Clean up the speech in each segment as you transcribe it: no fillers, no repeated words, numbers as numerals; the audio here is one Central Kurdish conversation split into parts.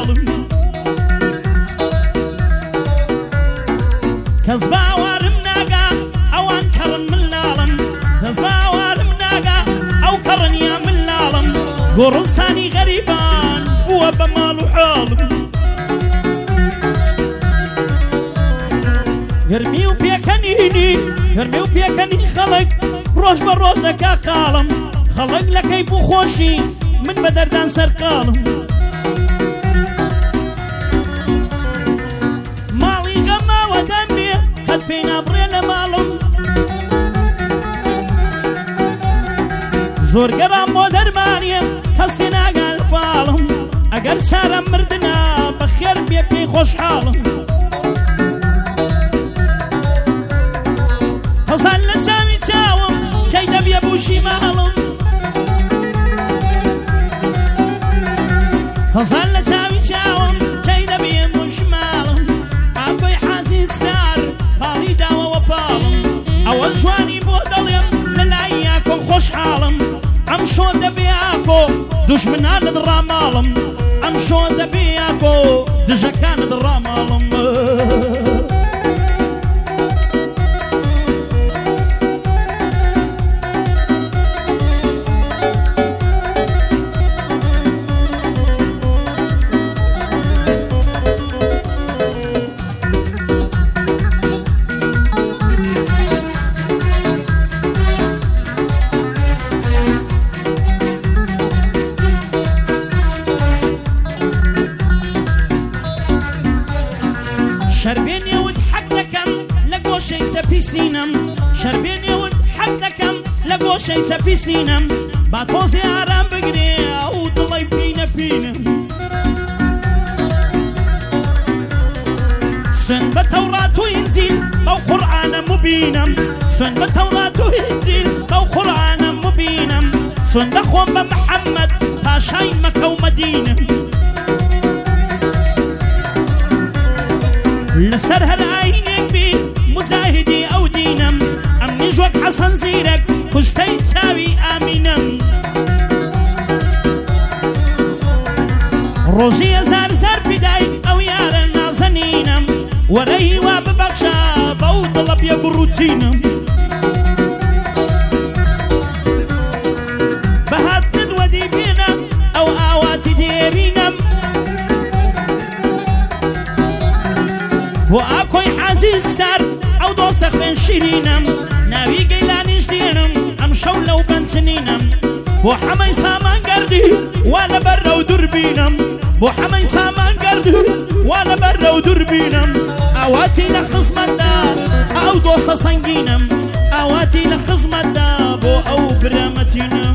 ساڵم کەس باوارم ناگا ئەوان کەڕن من لاڵم کەس باوارم ناگا ئەو کەڕنیا من لاڵم گۆڕستانی غەریبان بووە بە ماڵ و حاڵم گەرمی و پێکەنی خەڵک ڕۆژ بە ڕۆژ دەکا قاڵم خەڵک لە کەیف و خۆشی من بە دەردان سەرقاڵم ماڵی غەماوە دەمێ قەت پێی نابڕێ لە ماڵم زۆر گەڕام بۆ دەرمانیە هەستی ناگال فاڵم ئەگەر چارەم مردنا بەخێر بێ پێی خۆشحاڵم هەزان لە چاوی چاوم کەی دەبێ بوشی ماڵم هەزان لە چاوی چاوم کەی دەبێ بوشی ماڵم ئاکۆی حازی سار فاڵی داوەوە پاڵم ئەوە جوانی بۆ دەڵێم لە لای یاکۆ خۆشحاڵم ئەم شۆ دەبێ ئاکۆ دوژمنانت ڕاماڵم ئەم شۆ دەبێ ئاکۆ دژەکانت ڕاماڵم شربێنێوت حەق دەکەم لە گۆشەی سەپیسینم شربێنێوت حەق دەکەم لە گۆشەی سەپیسینم با تۆزێ ئارام بگرێ ئەو دڵی پێی نەپینم سوێن بە تەورات و ئینجیل بەو قورئانە مبینم سوێن بە تەورات و ئینجیل بەو قورئانە مبینم سوێن دەخۆم بە محەممەد پاشای مەکە و مەدینم لەسەر هەر ئاینێک بی مجاهدی ئەو دینم ئەمنیش وەک حەسەن زیرەک کوژتەی چاوی ئامینم ڕۆژی هەزار زار فیدای ئەو یارە نازەنینم وەرەی وا ببەخشە بەو دڵە بێگوڕوتینم بەهاتن وەدی بێنە ئەو ئاواتی دێرینم بۆ ئاکۆی حاجی سەر ئەو دۆسە خوێن شیرینم ناوی گەیلانیش دێنم ئەم شەو لەو بەنجنینم بۆ حەمەی سامان گەردی وا لەبەر ڕەو دووربینم بۆ حەمەی سامان گەردی وا لەبەر ڕەو دووربینم ئاواتی لە خزمەتدا ئەو دۆسە سەنگینم ئاواتی لە خزمەتدا بۆ ئەو برامەتینم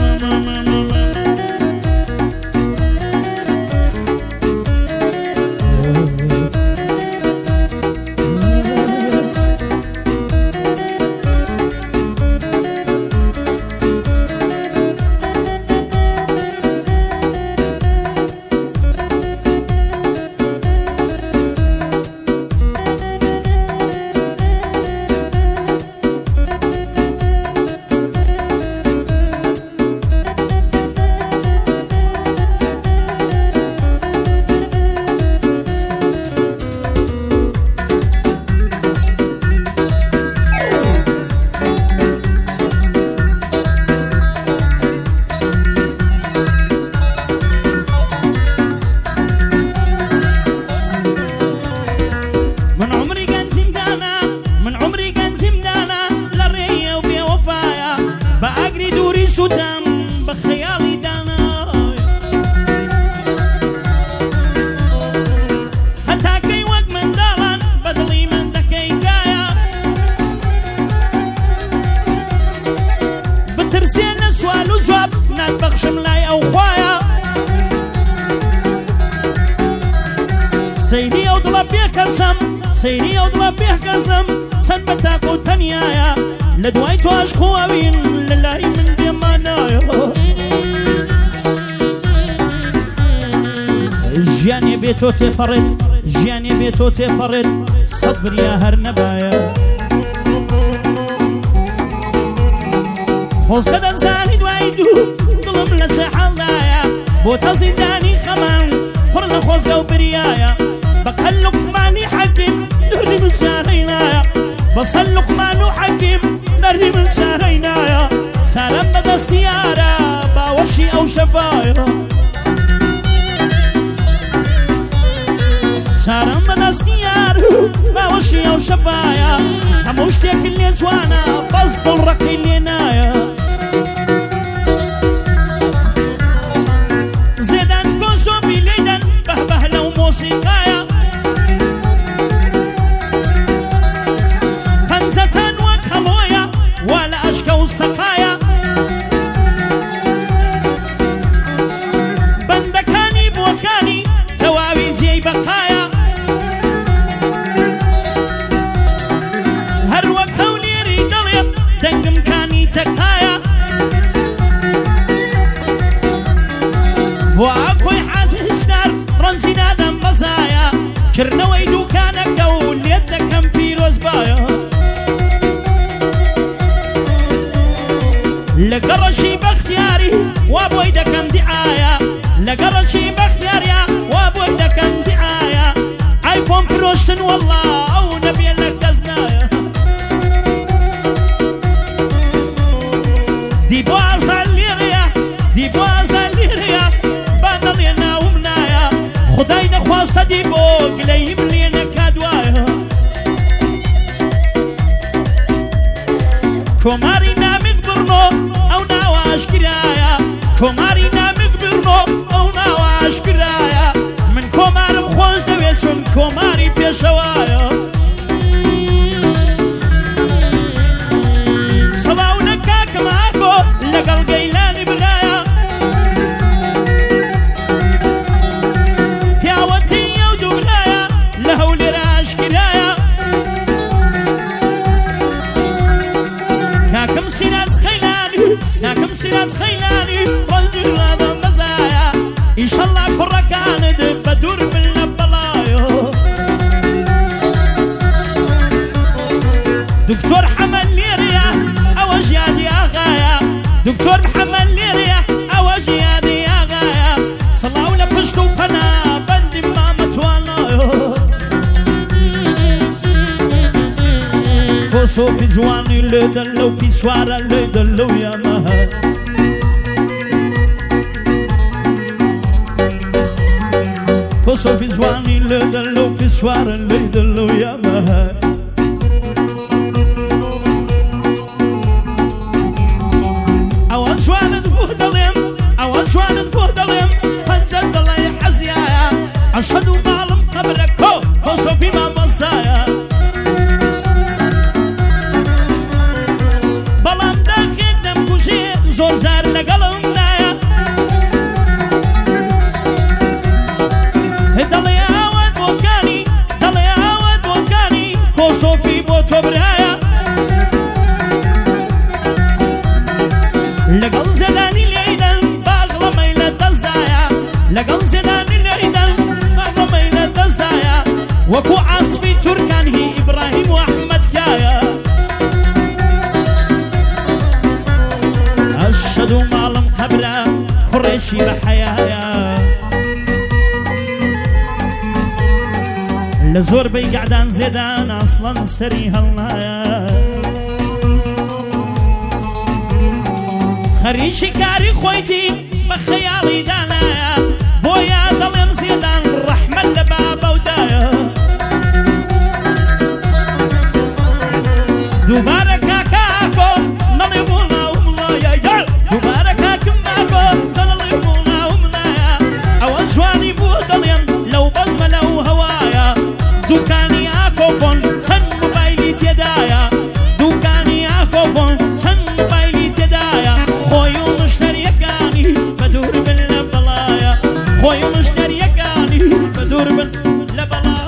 سەیری ئەو دڵە پێکەسم سەیری ئەو دڵە پێکەسم چەند بە تاق و تەنیایە لە دوای تۆش خۆوین لە لای من بێمانایە ژیانێ بێتۆ تێپەڕێت ژیانێ بێتۆ تێپەڕێت سەد بریا هەر نەبایە خۆزگە دەنزانی دوای دوو دڵم لە چێ حەڵدایە بۆ تەزیندانی خەمان فرن خوزقو بريايا بقل لقماني حكيم نردي من شارينايا بصل لقمان حكيم نردي من شارينايا سلام بدا السيارة باوشي أو شفايا سلام بدا السيارة باوشي أو شفايا هموشتك اللي جوانا بصدل رقي اللي نايا زيدان كوسو بليدان بهبه لو موسيقايا فنزتان وكهلويا ولا أشكو السقايا بندكاني بوكاني تواوي زي بقايا هروك هولي ريدليب دنقم كاني تقايا وعاكوي حاجه ستار رنزي نادم مزايا كرنوي دوكانك قول يدك كم بيروز بايا لقرشي باختياري وابوي دكم دعايا لقرشي باختياري وابوي دكم دعايا ايفون فروشن والله او نبي لك دزنايا دي بوازا ليريا دي بوازا ليريا بانالينا ومنايا خداي نخواستا دي فوق ليم لينا كادوايا كوماري نامك برنو او ناواش كرايا كوماري نامك برنو او ناواش كرايا من كومار مخوش دويتشون كوماري بيشوايا صلاونا كاك معاكو لقل قيلاني بغايا يا ودي ودولايا لهولي راش كرايا كاكم سيناس خيلاني كاكم سيناس خيلاني رجل هذا مزايا ان شاء الله كرة كانت بدور بالبلايا دكتور حمل ليريا اوجيادي اغايا دكتور محمد ليريا اوجيادي اغايا صلاو لبشتو قنا بندي ما متوانا كوسو في جواني اللي دلو في سوارة اللي دلو يا مهر كوسو في جواني اللي دلو في سوارة اللي دلو يا مهر أول شوانت فهدلهم أول شوانت فهدلهم فنجد الله يحزيايا أشهد معلم قبلك كوسو في ما مصايا بلام داخل دم كوشي زور زار لقلم نايا دليا ود بوكاني دليا ود بوكاني كوسو في بوتو برايا لقل زداني ليدن باغلا ميلا تزدايا لقل زداني ليدن باغلا ميلا تزدايا وكو عصبي تركان هي إبراهيم وأحمد كايا أشهد معلم قبلا قريشي بحيايا لزور بي قعدان زيدان أصلا سري هالنايا خريشي كاري خويتي بخيالي دانايا بويا ظلم زيدان رحمة لبابا ودايا دوبارك كاكو نليمونا وملايا دوبارك كماكو نليمونا وملايا أول شواني فودلين لو بزم لو هوايا دوكاني اكو فون سن موبايلي تيدايا دوكاني اكو فون سن موبايلي تيدايا خويو مشتري كاني بدور بالبلايا خويو مشتري كاني بدور بالبلايا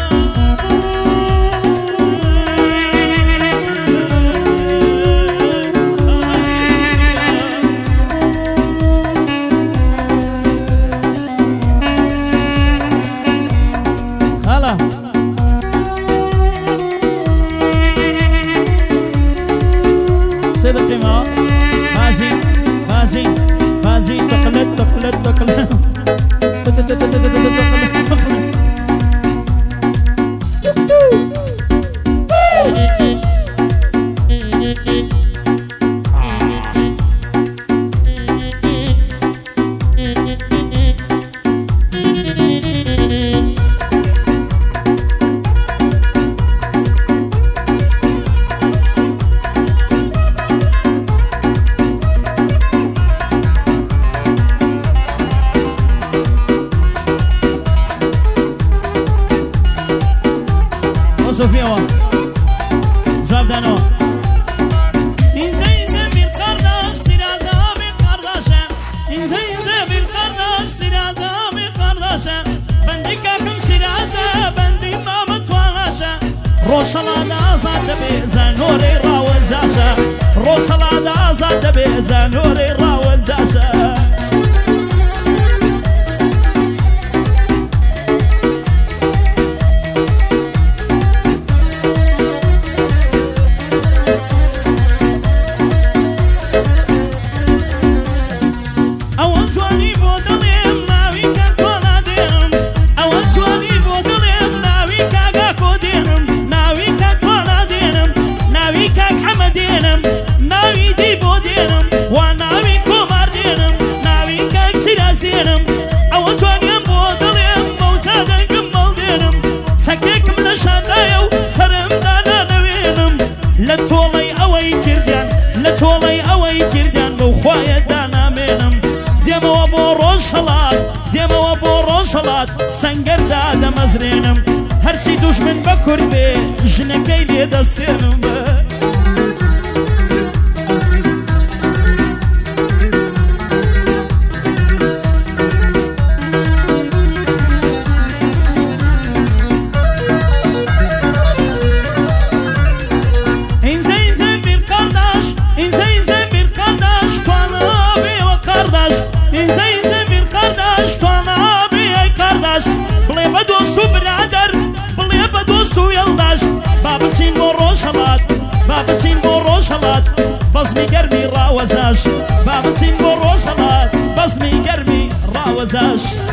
هلا صدقي ما بازي بازي بازي تقلد تقلد تقلد Sofia, Zabdano. İnce bir kardeş, siraza bir kardeşe. İnce bir kardeş, siraza bir kardeşe. Ben de kakım siraza, ben de imamı tuğalaşe. Roşalada azad be zanuri ravzaşe. Roşalada azad be zanuri ravzaşe. لتولي أوي كردان بوخوايا دانا منم ديما وابو روشلات ديما وابو روشلات سنگر دادا مزرينم هرچي دشمن بكر بي جنكي لي دستينم بڵێ بە دۆست و برادەر بڵێ بە دۆست و یەڵداش با بچین بۆ ڕۆژهەڵات با بچین بۆ ڕۆژهەڵات بەزمی گەرمی ڕاوەزاش با بچین بۆ ڕۆژهەڵات بەزمی گەرمی ڕاوەزاش